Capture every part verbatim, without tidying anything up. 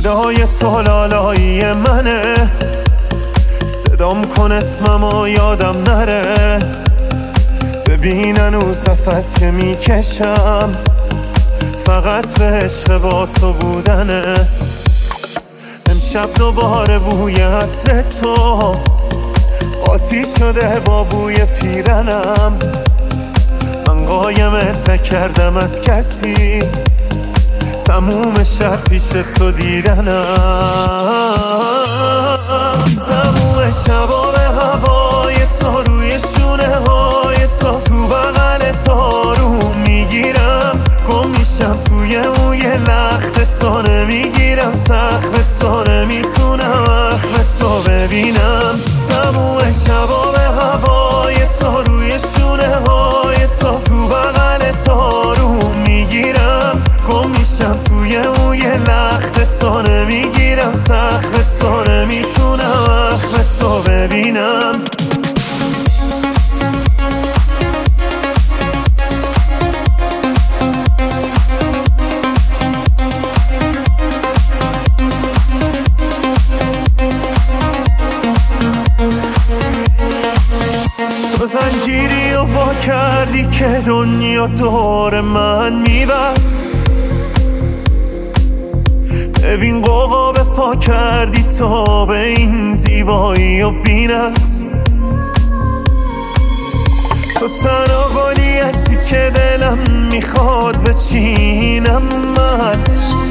صدای تو لالایی منه، صدام کن اسممو یادم نره. ببین هنوز نفس که میکشم فقط به عشق با تو بودنه. امشب دوباره بوی عطر تو قاطی شده با بوی پیرنم. من قایمت نکردم از کسی، تموم شب پیش تو دیدنم. تموم شبا به هوای تو، روی شونه های تو، تو بغل تو رو میگیرم. گم میشم توی موی لخت تو، نمیگیرم سخت تو، نمیتونم اخم تو ببینم. تموم شبا به هوای تو، روی شونه های تو، تو بغل تو رو میگیرم. گم میشم توی موی لخت تو، نمیگیرم سخت تو، نمیتونم اخم تو ببینم. تو زنجیری و وا کردی که دنیا دور من میبست. ببین قوقا به پا کردی تو به این زیبایی و بی‌نقص. تو تنها گلی هستی که دلم میخواد بچینم من.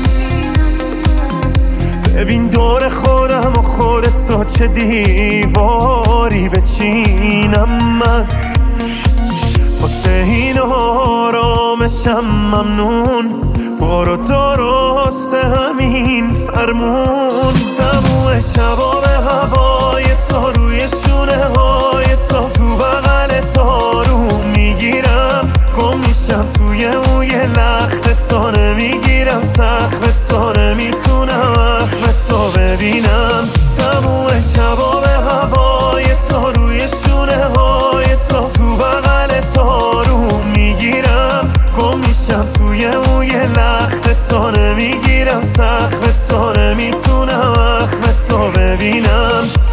ببین دور خودم و خودت تو چه دیواری بچینم من. واسه این آرامشم ممنون، برو درست همین فرمون. تموم شبا به هوای تو، روی شونه های تو، تو بغل تو رو میگیرم. گم میشم توی موی لخت تو، نمیگیرم سخت تو، نمیتونم اخم تو ببینم. تموم شبا به هوای تو، روی شونه های تو، تو بغل تو رو میگیرم. گم میشم توی موی لخت تو، نمیگیرم سخت تو، نمیتونم اخم تو ببینم.